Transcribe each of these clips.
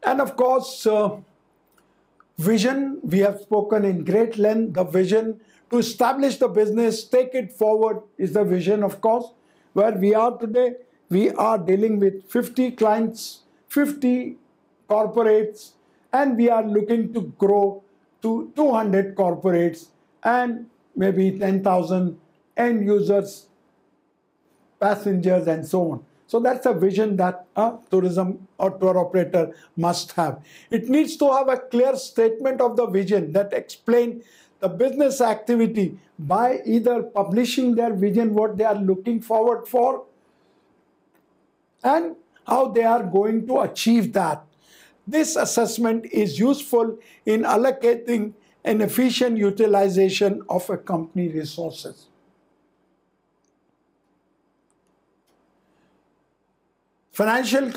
And of course, vision, we have spoken in great length. The vision to establish the business, take it forward is the vision, of course. Where we are today, we are dealing with 50 clients, 50 corporates, and we are looking to grow to 200 corporates and maybe 10,000 end users, passengers, and so on. So that's a vision that a tourism or tour operator must have. It needs to have a clear statement of the vision that explains the business activity by either publishing their vision, what they are looking forward for, and how they are going to achieve that. This assessment is useful in allocating an efficient utilization of a company resources. Financial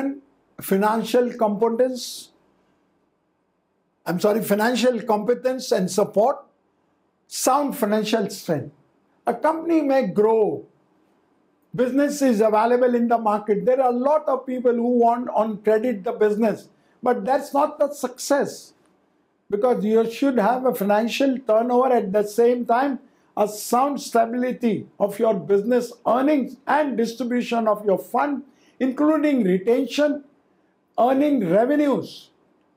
competence and support, sound financial strength. A company may grow, business is available in the market. There are a lot of people who want on credit the business, but that's not the success, because you should have a financial turnover at the same time, a sound stability of your business earnings and distribution of your fund, including retention, earning revenues.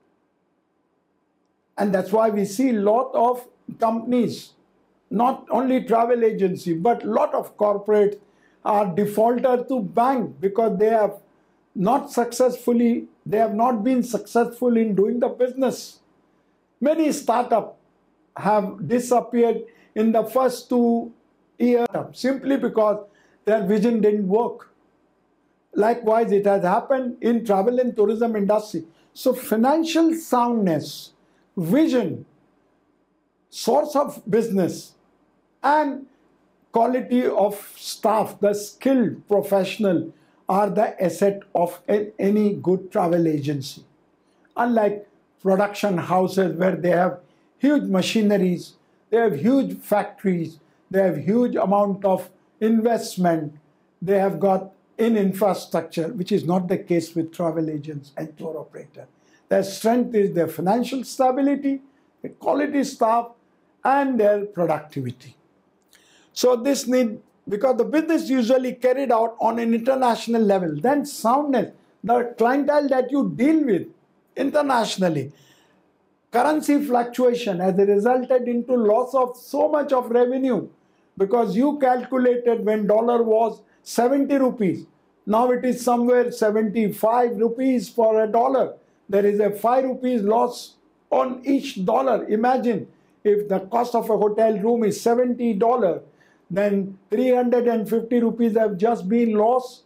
And that's why we see a lot of companies, not only travel agency, but a lot of corporates are defaulter to bank because they have not been successful in doing the business. Many startups have disappeared in the first 2 years simply because their vision didn't work. Likewise, it has happened in travel and tourism industry. So financial soundness, vision, source of business, and quality of staff, the skilled professional, are the asset of any good travel agency. Unlike production houses where they have huge machineries, they have huge factories, they have huge amount of investment, they have got in infrastructure, which is not the case with travel agents and tour operators. Their strength is their financial stability, the quality staff, and their productivity. So this need, because the business usually carried out on an international level, then soundness, the clientele that you deal with internationally, currency fluctuation has resulted into loss of so much of revenue because you calculated when dollar was 70 rupees. Now it is somewhere 75 rupees for a dollar. There is a 5 rupees loss on each dollar. Imagine if the cost of a hotel room is $70, then 350 rupees have just been lost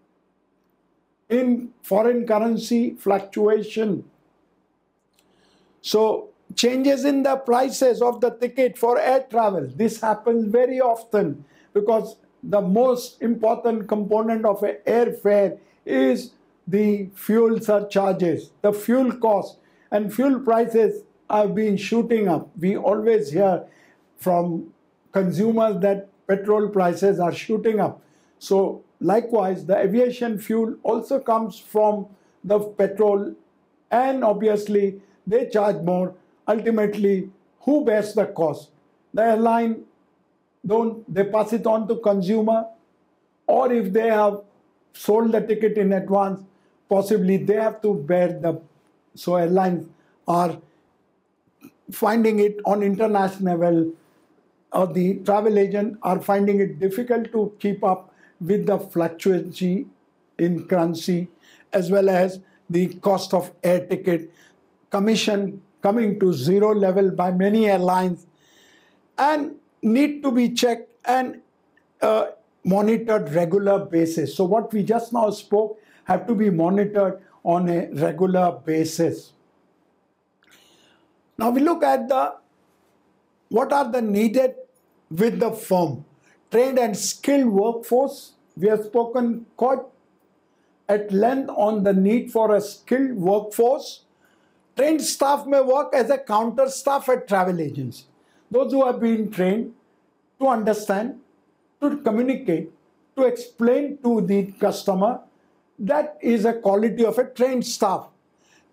in foreign currency fluctuation. So changes in the prices of the ticket for air travel. This happens very often because the most important component of an airfare is the fuel surcharges, the fuel cost, and fuel prices have been shooting up. We always hear from consumers that petrol prices are shooting up. So likewise, the aviation fuel also comes from the petrol, and obviously they charge more. Ultimately, who bears the cost? The airline, they pass it on to consumer, or if they have sold the ticket in advance, possibly they have to bear the. So airlines are finding it on international level, or the travel agent are finding it difficult to keep up with the fluctuation in currency, as well as the cost of air ticket, commission coming to zero level by many airlines, and need to be checked and monitored regular basis. So what we just now spoke have to be monitored on a regular basis. Now we look at what are the needed with the firm. Trained and skilled workforce. We have spoken quite at length on the need for a skilled workforce. Trained staff may work as a counter staff at travel agency. Those who have been trained to understand, to communicate, to explain to the customer, that is a quality of a trained staff.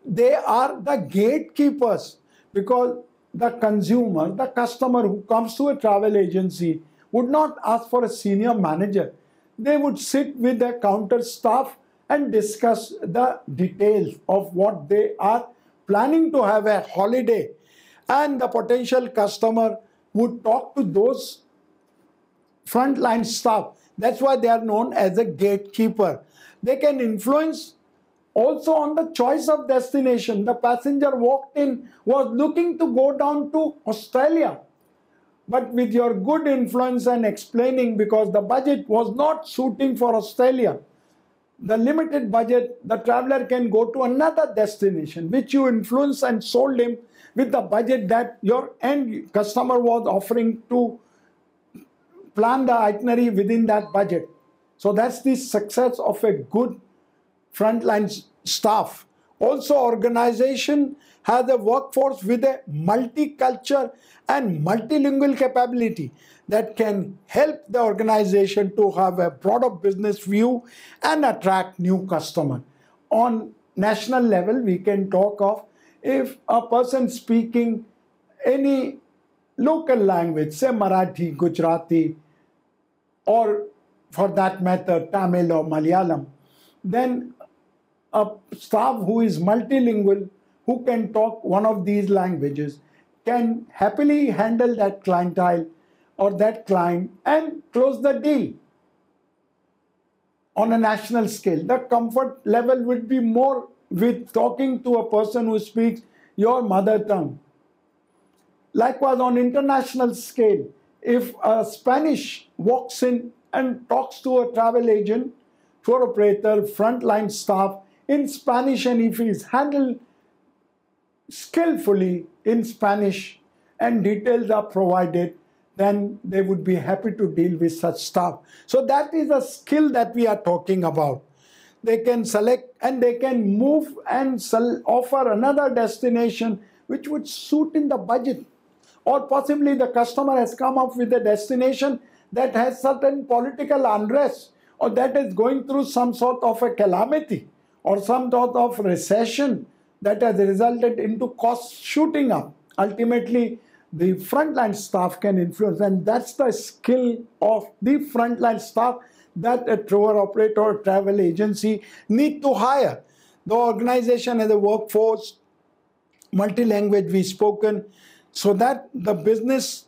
they are the gatekeepers, because the consumer, the customer who comes to a travel agency would not ask for a senior manager. They would sit with the counter staff and discuss the details of what they are planning to have a holiday. And the potential customer would talk to those frontline staff. That's why they are known as a gatekeeper. They can influence also on the choice of destination. The passenger walked in, was looking to go down to Australia. But with your good influence and explaining, because the budget was not suiting for Australia, the limited budget, the traveler can go to another destination, which you influenced and sold him with the budget that your end customer was offering to plan the itinerary within that budget. So that's the success of a good frontline staff. Also, organization has a workforce with a multicultural and multilingual capability that can help the organization to have a broader business view and attract new customers. On national level, we can talk of if a person speaking any local language, say Marathi, Gujarati, or for that matter Tamil or Malayalam, then a staff who is multilingual, who can talk one of these languages, can happily handle that clientele or that client and close the deal. On a national scale, the comfort level would be more with talking to a person who speaks your mother tongue. Likewise, on international scale, if a Spanish walks in and talks to a travel agent, tour operator, frontline staff in Spanish, and if he is handled skillfully in Spanish and details are provided, then they would be happy to deal with such staff. So that is a skill that we are talking about. They can select and they can move and offer another destination which would suit in the budget. Or possibly the customer has come up with a destination that has certain political unrest, or that is going through some sort of a calamity or some sort of recession that has resulted into costs shooting up. Ultimately, the frontline staff can influence, and that's the skill of the frontline staff that a tour operator or travel agency need to hire. The organization has a workforce, multi-language we've spoken, so that the business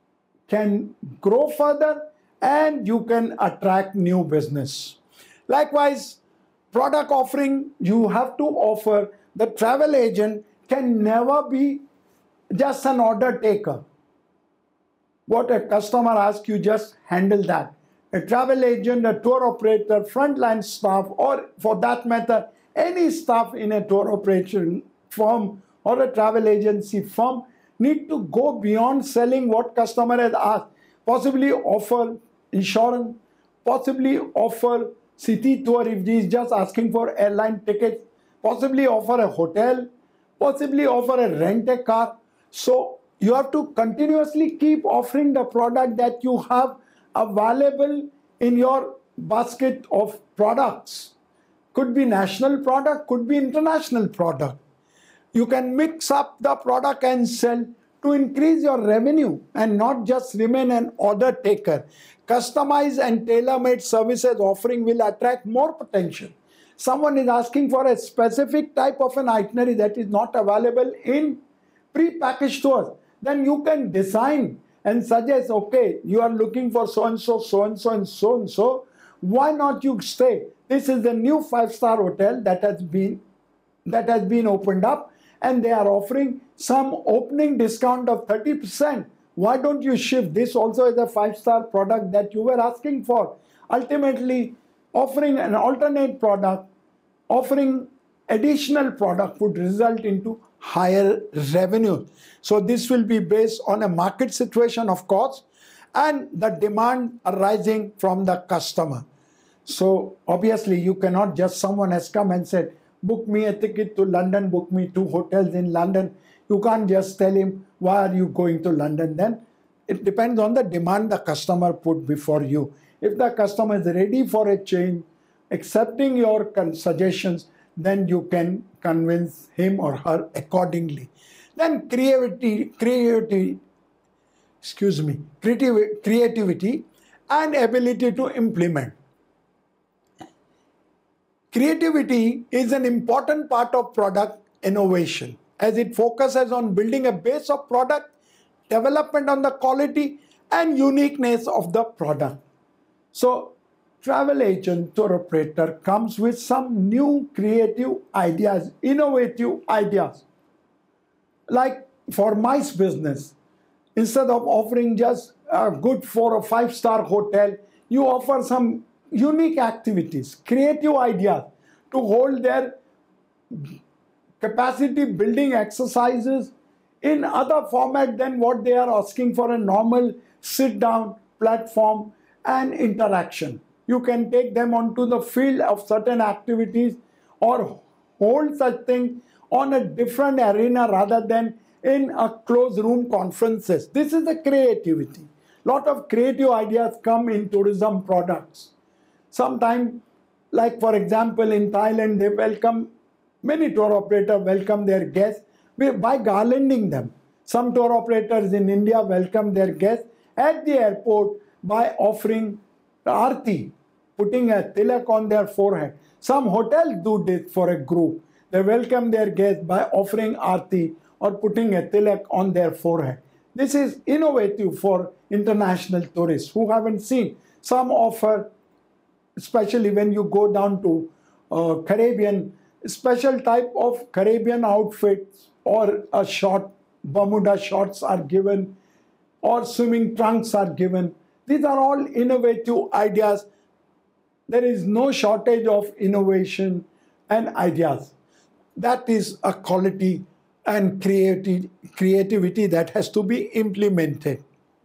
can grow further and you can attract new business. Likewise, product offering, you have to offer. The travel agent can never be just an order taker. What a customer asks, you just handle that. A travel agent, a tour operator, frontline staff, or for that matter, any staff in a tour operation firm or a travel agency firm need to go beyond selling what customer has asked. Possibly offer insurance, possibly offer city tour if he is just asking for airline tickets, possibly offer a hotel, possibly offer a rent a car. So you have to continuously keep offering the product that you have available in your basket of products. Could be national product, could be international product. You can mix up the product and sell to increase your revenue and not just remain an order taker. Customized and tailor-made services offering will attract more potential. Someone is asking for a specific type of an itinerary that is not available in pre-packaged tours. Then you can design and suggest, okay, you are looking for so-and-so, so-and-so, and so-and-so. Why not you stay? This is the new 5-star hotel that has been opened up, and they are offering some opening discount of 30%. Why don't you shift? This also is a 5-star product that you were asking for. Ultimately, offering an alternate product, offering additional product would result into higher revenue. So this will be based on a market situation, of course, and the demand arising from the customer. So obviously you cannot just, someone has come and said, book me a ticket to London, book me 2 hotels in London. You can't just tell him, why are you going to London then? It depends on the demand the customer put before you. If the customer is ready for a change, accepting your suggestions, then you can convince him or her accordingly. Then creativity and ability to implement. Creativity is an important part of product innovation as it focuses on building a base of product development on the quality and uniqueness of the product. So, travel agent, tour operator comes with some new creative ideas, innovative ideas. Like for MICE business, instead of offering just a good 4 or 5-star hotel, you offer some unique activities, creative ideas to hold their capacity building exercises in other format than what they are asking for a normal sit down platform and interaction. You can take them onto the field of certain activities or hold such thing on a different arena rather than in a closed room conferences. This is the creativity. Lot of creative ideas come in tourism products. Sometimes, like for example in Thailand, they welcome, many tour operators welcome their guests by garlanding them. Some tour operators in India welcome their guests at the airport by offering arti, putting a tilak on their forehead. Some hotels do this for a group. They welcome their guests by offering arti or putting a tilak on their forehead. This is innovative for international tourists who haven't seen. Some offer, especially when you go down to Caribbean, special type of Caribbean outfits or a short Bermuda shorts are given or swimming trunks are given. These are all innovative ideas. There is no shortage of innovation and ideas. That is a quality and creativity that has to be implemented.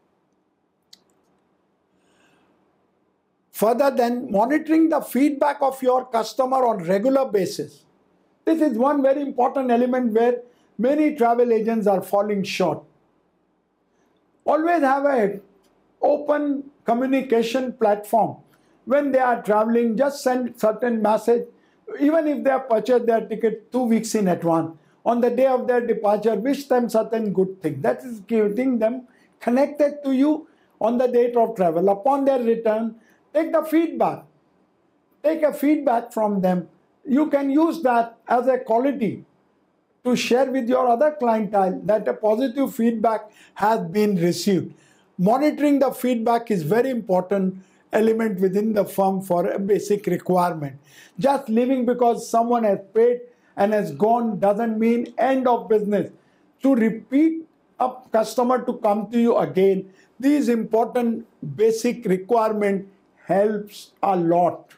Further than monitoring the feedback of your customer on regular basis. This is one very important element where many travel agents are falling short. Always have an open communication platform. When they are traveling, just send certain message. Even if they have purchased their ticket 2 weeks in advance, on the day of their departure, wish them certain good thing. That is getting them connected to you on the date of travel. Upon their return, take the feedback. Take a feedback from them. You can use that as a quality to share with your other clientele that a positive feedback has been received. Monitoring the feedback is very important element within the firm for a basic requirement. Just leaving because someone has paid and has gone doesn't mean end of business. To repeat a customer to come to you again, these important basic requirement helps a lot.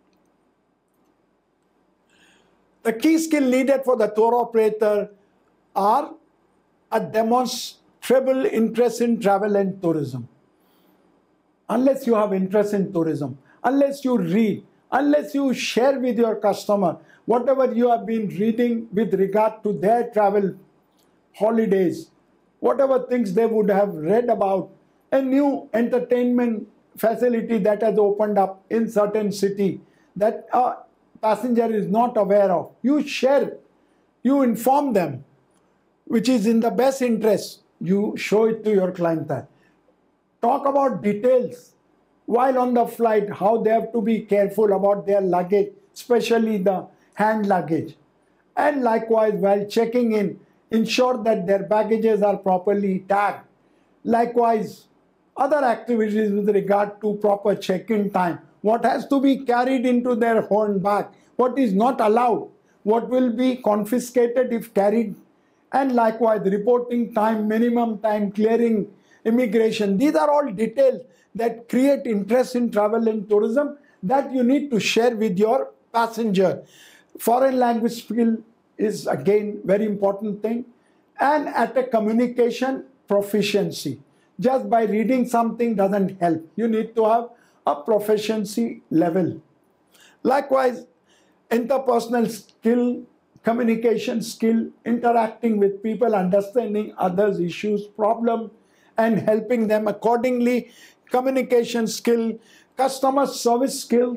The key skill needed for the tour operator are a demonstrable interest in travel and tourism. Unless you have interest in tourism, unless you read, unless you share with your customer whatever you have been reading with regard to their travel holidays, whatever things they would have read about, a new entertainment facility that has opened up in certain city that a passenger is not aware of. You share, you inform them, which is in the best interest. You show it to your clientele. Talk about details while on the flight, how they have to be careful about their luggage, especially the hand luggage. And likewise, while checking in, ensure that their baggages are properly tagged. Likewise, other activities with regard to proper check-in time. What has to be carried into their own bag? What is not allowed? What will be confiscated if carried? And likewise, reporting time, minimum time, clearing immigration. These are all details that create interest in travel and tourism that you need to share with your passenger. Foreign language skill is again very important thing. And at a communication proficiency. Just by reading something doesn't help. You need to have a proficiency level. Likewise, interpersonal skill, communication skill, interacting with people, understanding others' issues, problems, and helping them accordingly, communication skill, customer service skills,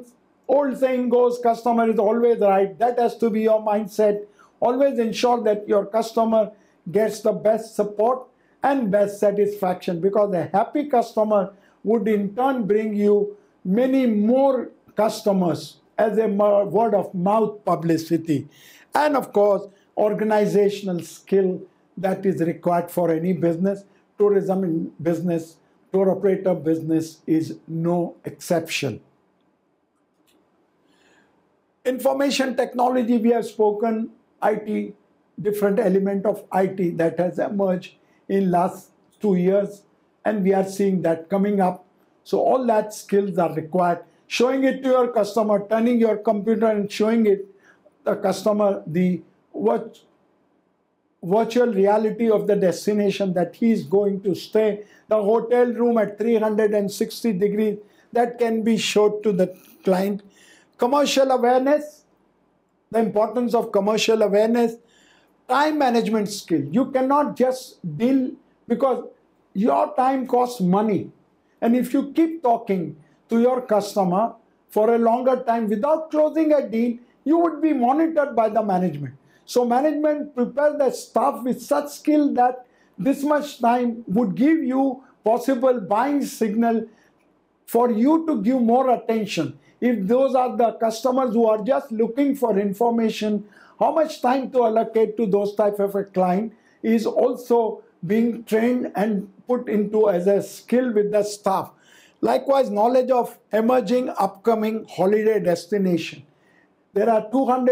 Old saying goes, customer is always right. That has to be your mindset. Always ensure that your customer gets the best support and best satisfaction, because a happy customer would in turn bring you many more customers as a word of mouth publicity. And of course, organizational skill that is required for any business. Tourism in business, tour operator business is no exception. Information technology, we have spoken, IT, different element of IT that has emerged in last 2 years, and we are seeing that coming up. So all that skills are required. Showing it to your customer, turning your computer and showing it the customer the virtual reality of the destination that he is going to stay, the hotel room at 360 degrees that can be showed to the client. Commercial awareness, the importance of commercial awareness. Time management skill. You cannot just deal, because your time costs money. And if you keep talking to your customer for a longer time without closing a deal, you would be monitored by the management. So management prepare the staff with such skill that this much time would give you possible buying signal for you to give more attention. If those are the customers who are just looking for information, how much time to allocate to those type of a client is also being trained and put into as a skill with the staff. Likewise, knowledge of emerging upcoming holiday destination. There are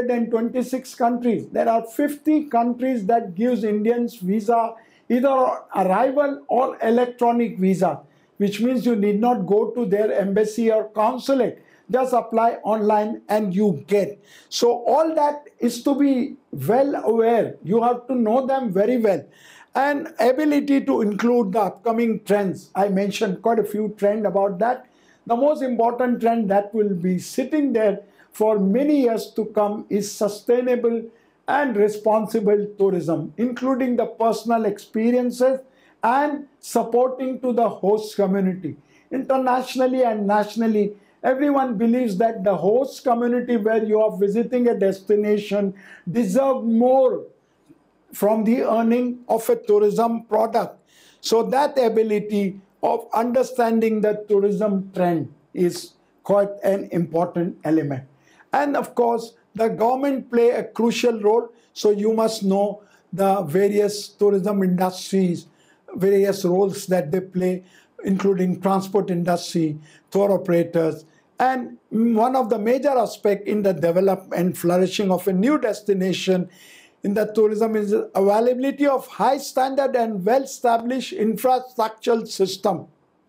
226 countries. There are 50 countries that gives Indians visa, either arrival or electronic visa, which means you need not go to their embassy or consulate. Just apply online and you get. So all that is to be well aware. You have to know them very well. And ability to include the upcoming trends. I mentioned quite a few trends about that. The most important trend that will be sitting there for many years to come is sustainable and responsible tourism, including the personal experiences and supporting to the host community. Internationally and nationally, everyone believes that the host community where you are visiting a destination deserve more from the earning of a tourism product. So that ability of understanding the tourism trend is quite an important element. And of course, the government play a crucial role. So you must know the various tourism industries, various roles that they play, including transport industry, tour operators. And one of the major aspects in the development and flourishing of a new destination in the tourism is the availability of high standard and well-established infrastructural system.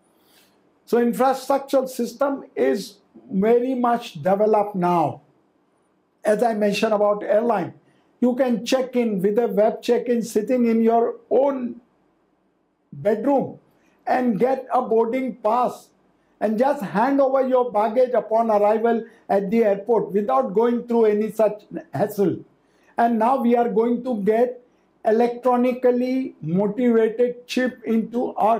So infrastructural system is very much developed now. As I mentioned about airline, you can check in with a web check-in sitting in your own bedroom and get a boarding pass and just hand over your baggage upon arrival at the airport without going through any such hassle. And now we are going to get electronically motivated chip into our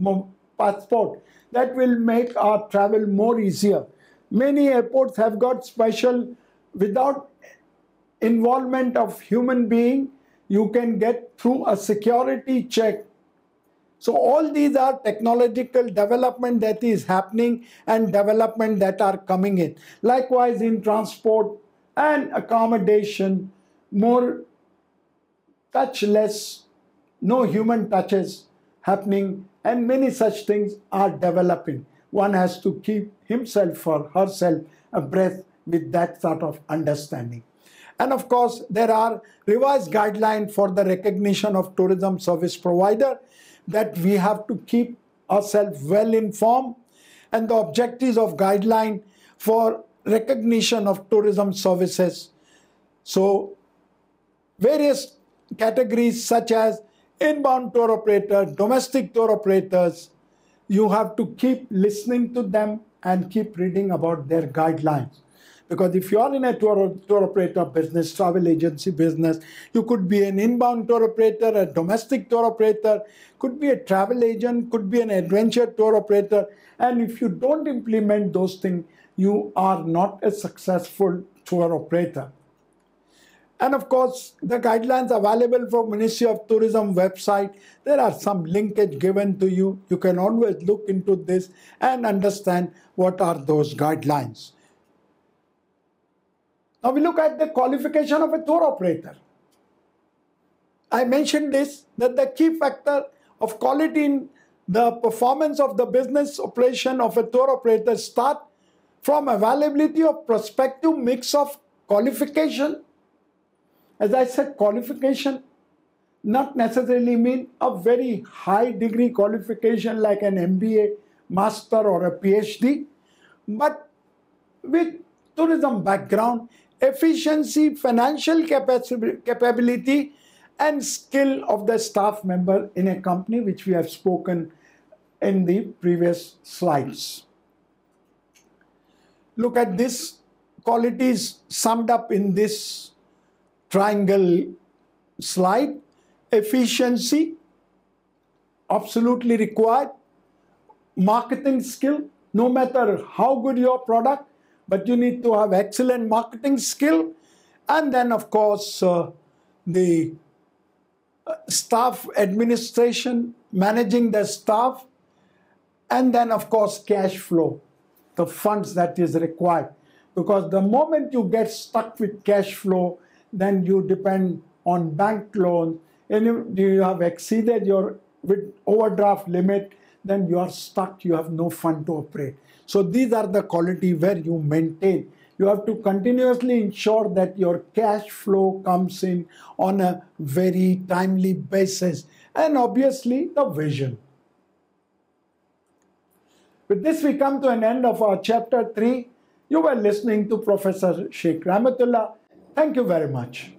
passport that will make our travel more easier. Many airports have got special, without involvement of human being, you can get through a security check. So all these are technological development that is happening and development that are coming in. Likewise in transport and accommodation, more touchless, no human touches happening, and many such things are developing. One has to keep himself or herself abreast with that sort of understanding. And of course, there are revised guidelines for the recognition of tourism service provider that we have to keep ourselves well informed, and the objectives of guideline for recognition of tourism services. So various categories such as inbound tour operator, domestic tour operators, you have to keep listening to them and keep reading about their guidelines. Because if you are in a tour operator business, travel agency business, you could be an inbound tour operator, a domestic tour operator, could be a travel agent, could be an adventure tour operator. And if you don't implement those things, you are not a successful tour operator. And of course, the guidelines available from Ministry of Tourism website. There are some linkage given to you. You can always look into this and understand what are those guidelines. Now we look at the qualification of a tour operator. I mentioned this, that the key factor of quality in the performance of the business operation of a tour operator start from availability of prospective mix of qualification. As I said, qualification not necessarily mean a very high degree qualification like an MBA, master or a PhD, but with tourism background, efficiency, financial capability and skill of the staff member in a company, which we have spoken in the previous slides. Look at this qualities summed up in this triangle slide. Efficiency, absolutely required. Marketing skill, no matter how good your product, but you need to have excellent marketing skill. And then of course, the staff administration, managing the staff, and then of course cash flow, the funds that is required. Because the moment you get stuck with cash flow, then you depend on bank loan, and you have exceeded your with overdraft limit, then you are stuck, you have no fund to operate. So these are the quality where you maintain. You have to continuously ensure that your cash flow comes in on a very timely basis. And obviously the vision. With this we come to an end of our chapter 3. You were listening to Professor Sheikh Rahmatullah. Thank you very much.